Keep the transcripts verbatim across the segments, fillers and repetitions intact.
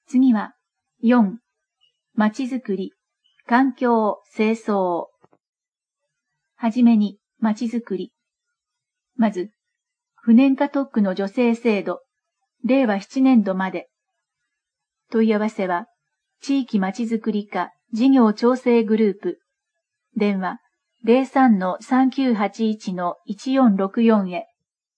次は、よん、まちづくり、環境、清掃。はじめに、まちづくり。まず、不燃化特区の助成制度、れいわななねんどまで。問い合わせは、地域まちづくり課事業調整グループ。電話 ゼロさんのさんきゅうはちいちのいちよんろくよん へ。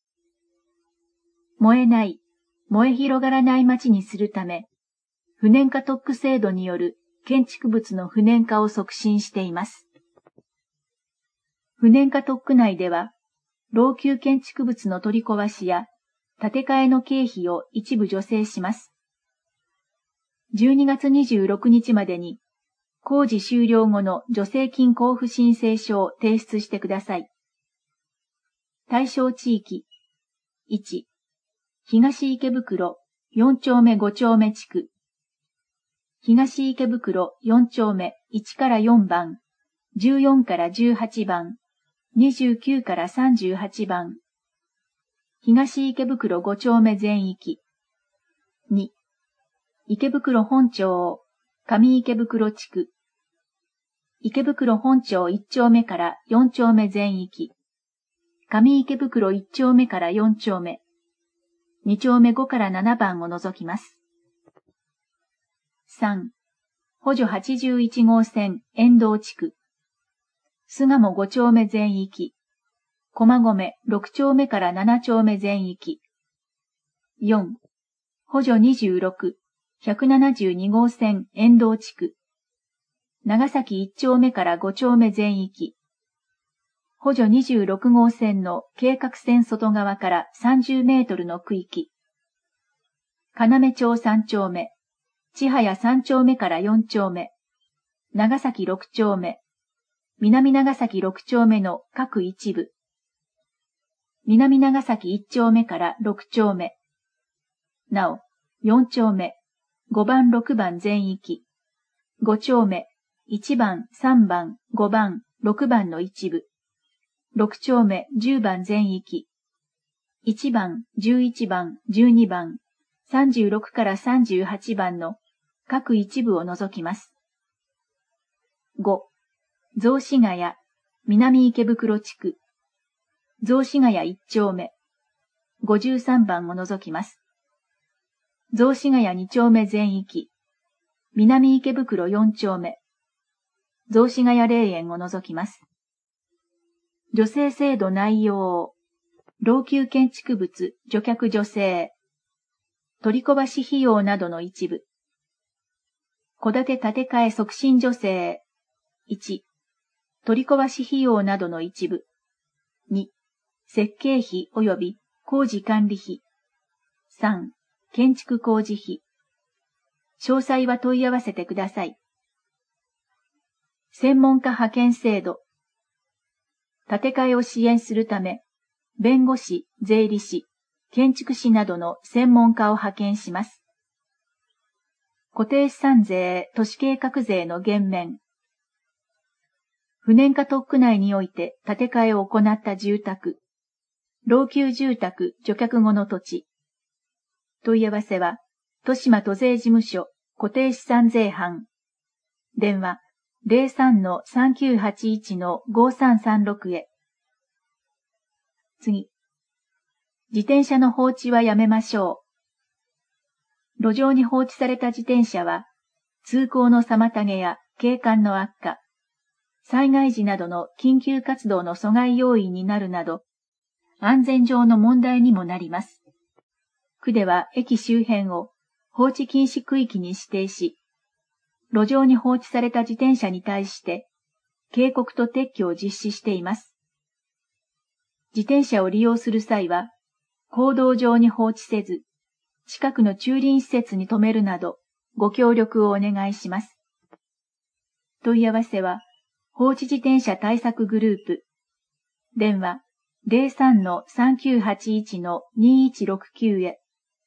燃えない、燃え広がらない街にするため、不燃化特区制度による建築物の不燃化を促進しています。不燃化特区内では、老朽建築物の取り壊しや建て替えの経費を一部助成します。じゅうにがつにじゅうろくにちまでに工事終了後の助成金交付申請書を提出してください。対象地域いち、東池袋よんちょうめごちょうめ地区。東池袋よんちょうめいちからよんばん、じゅうよんからじゅうはちばん、にじゅうきゅうからさんじゅうはちばん。東池袋ごちょうめ全域。に、池袋本町上池袋地区。池袋本町いっちょうめからよんちょうめ全域。上池袋いっちょうめからよんちょうめ。にちょうめごからななばんを除きます。さん、補助はちじゅういちごうせん遠道地区。巣鴨ごちょうめ全域。駒込ろくちょうめからななちょうめ全域。よん、補助にじゅうろく、ひゃくななじゅうにごうせん遠道地区。長崎いっちょうめからごちょうめ全域。補助にじゅうろくごうせんの計画線外側からさんじゅうメートルの区域。要町さんちょうめ、千早さんちょうめからよんちょうめ、長崎ろくちょうめ、南長崎ろくちょうめの各一部。南長崎いっちょうめからろくちょうめ。なお、よんちょうめ、ごばんろくばん全域。ごちょうめ、いちばんさんばんごばんろくばんの一部。ろくちょうめじゅうばん全域。いちばん、じゅういちばん、じゅうにばん、さんじゅうろくからさんじゅうはちばんの各一部を除きます。ご、雑司ヶ谷、南池袋地区。雑司ヶ谷いっちょうめ、ごじゅうさんばんを除きます。雑司ヶ谷にちょうめ全域。南池袋よんちょうめ。雑司ヶ谷霊園を除きます。助成制度内容。老朽建築物除却助成。取り壊し費用などの一部。戸建て建て替え促進助成。いち、取り壊し費用などの一部。に、設計費及び工事管理費。さん、建築工事費。詳細は問い合わせてください。専門家派遣制度。建て替えを支援するため、弁護士、税理士、建築士などの専門家を派遣します。固定資産税、都市計画税の減免。不燃化特区内において建て替えを行った住宅、老朽住宅除却後の土地。問い合わせは、豊島都税事務所固定資産税班。電話ゼロさんのさんきゅうはちいちのごさんさんろくへ。次。自転車の放置はやめましょう。路上に放置された自転車は、通行の妨げや景観の悪化、災害時などの緊急活動の阻害要因になるなど、安全上の問題にもなります。区では駅周辺を放置禁止区域に指定し、路上に放置された自転車に対して、警告と撤去を実施しています。自転車を利用する際は、公道上に放置せず、近くの駐輪施設に停めるなど、ご協力をお願いします。問い合わせは、放置自転車対策グループ。電話ゼロさんのさんきゅうはちいちのにいちろくきゅうへ。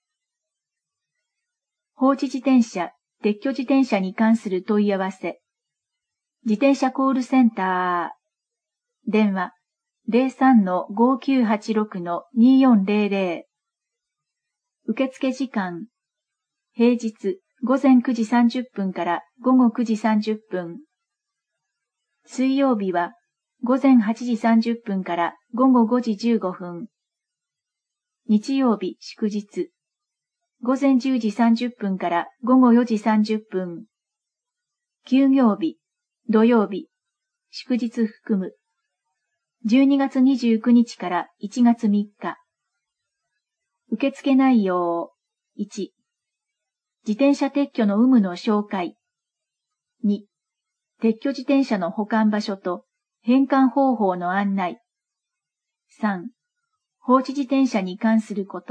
放置自転車、撤去自転車に関する問い合わせ。自転車コールセンター。電話ゼロさんのごきゅうはちろくのによんゼロゼロ。受付時間。平日午前くじさんじゅっぷんから午後くじさんじゅっぷん。水曜日は午前はちじさんじゅっぷんから午後ごじじゅうごふん。日曜日祝日。午前じゅうじさんじゅっぷんから午後よじさんじゅっぷん。休業日、土曜日、祝日含む。じゅうにがつにじゅうくにちからいちがつみっか。受付内容。いち、自転車撤去の有無の紹介。に、撤去自転車の保管場所と返還方法の案内。さん、放置自転車に関すること。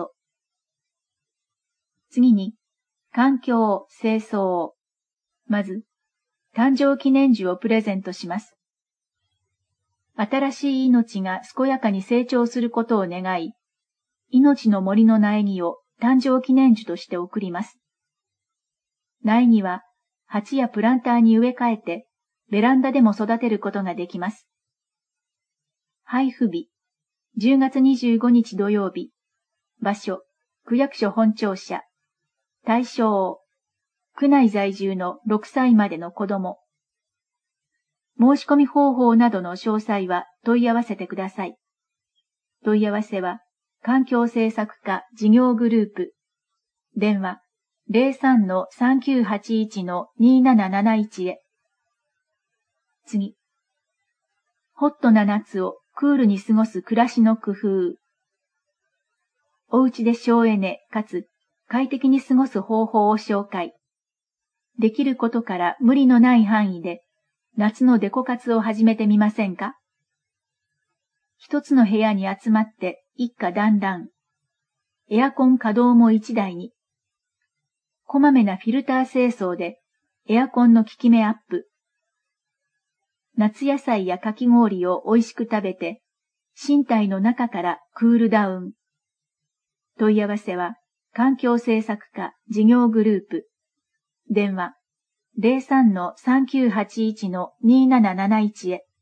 次に、環境、清掃。まず、誕生記念樹をプレゼントします。新しい命が健やかに成長することを願い、命の森の苗木を誕生記念樹として贈ります。苗木は鉢やプランターに植え替えて、ベランダでも育てることができます。配布日、じゅうがつにじゅうごにち土曜日。場所、区役所本庁舎。対象、区内在住のろくさいまでの子供。申し込み方法などの詳細は問い合わせてください。問い合わせは、環境政策課事業グループ。電話、ゼロさんのさんきゅうはちいちのになななないち へ。次。ホットな夏をクールに過ごす暮らしの工夫。お家で省エネかつ快適に過ごす方法を紹介。できることから無理のない範囲で夏のデコ活を始めてみませんか？一つの部屋に集まって一家団らん。エアコン稼働も一台に。こまめなフィルター清掃でエアコンの効き目アップ。夏野菜やかき氷を美味しく食べて身体の中からクールダウン。問い合わせは環境政策課事業グループ。電話、ゼロさんのさんきゅうはちいちのになななないち へ。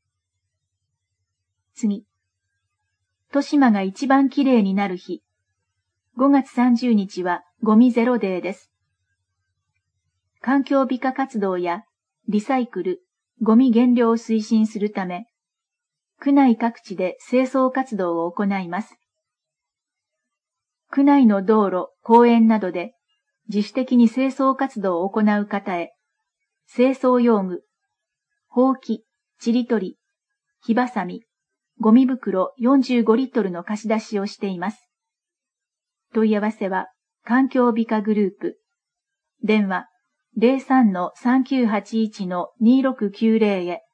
次。豊島が一番きれいになる日。ごがつさんじゅうにちはゴミゼロデーです。環境美化活動やリサイクル、ゴミ減量を推進するため、区内各地で清掃活動を行います。区内の道路、公園などで自主的に清掃活動を行う方へ、清掃用具、ほうき、ちりとり、火ばさみ、ゴミ袋よんじゅうごリットルの貸し出しをしています。問い合わせは、環境美化グループ。電話、ゼロさんのさんきゅうはちいちのにろくきゅうゼロ へ。